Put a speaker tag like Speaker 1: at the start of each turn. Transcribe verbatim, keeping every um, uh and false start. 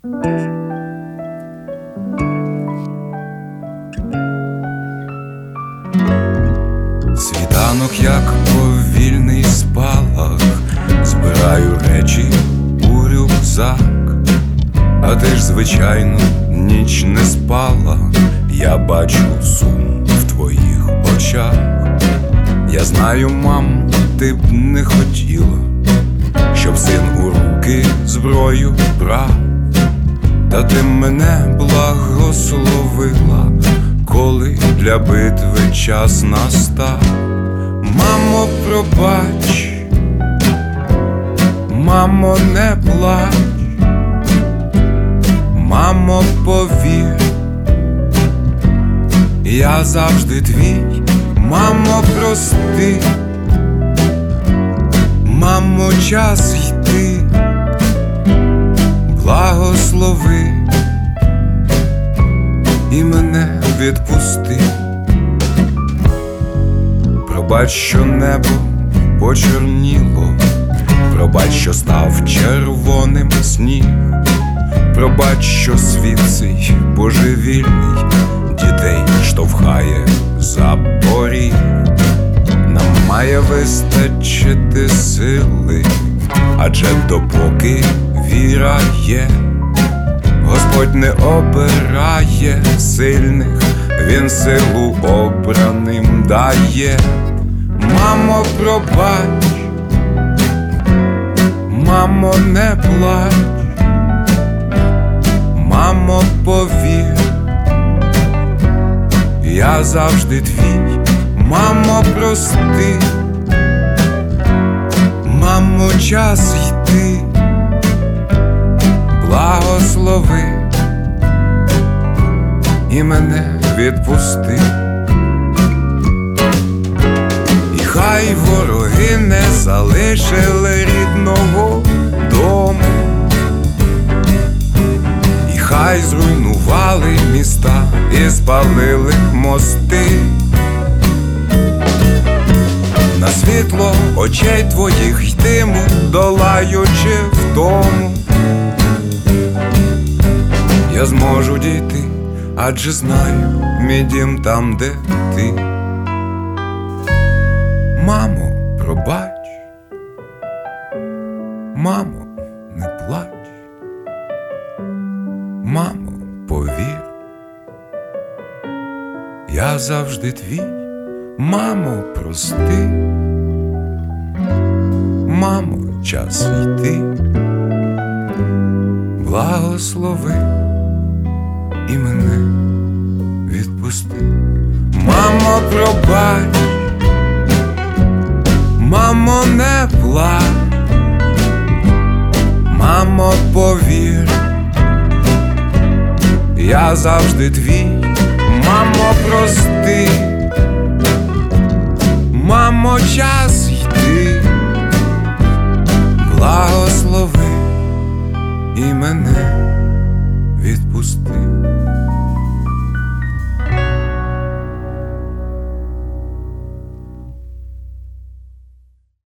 Speaker 1: Світанок, як повільний спалах, збираю речі у рюкзак. А ти ж, звичайно, ніч не спала. Я бачу сум в твоїх очах. Я знаю, мам, ти б не хотіла, щоб син у руки зброю брав. Та ти мене благословила, коли для битви час настав. Мамо, пробач, мамо, не плач, мамо, повір, я завжди твій. Мамо, прости, мамо, час йти, благослови і мене відпусти. Пробач, що небо почорніло, пробач, що став червоним сніг, пробач, що світ цей божевільний дітей штовхає за поріг. Нам має вистачити сили, адже допоки віра є, Господь не обирає сильних, Він силу обраним дає. Мамо, пробач, мамо, не плач, мамо, повір, я завжди твій. Мамо, прости, мамо, час йти, благослови і мене відпусти. І хай вороги не залишили рідного дому, і хай зруйнували міста і спалили мости. На світло очей твоїх йтиму, долаючи втому. Я зможу дійти, адже знаю, мій дім там, де ти. Мамо, пробач, мамо, не плач, мамо, повір, я завжди твій. Мамо, прости, мамо, час йти, благослови і мене відпусти. Мамо, пробач, мамо, не плач, мамо, повір, я завжди твій. Мамо, прости, мамо, час йти, благослови і мене відпусти.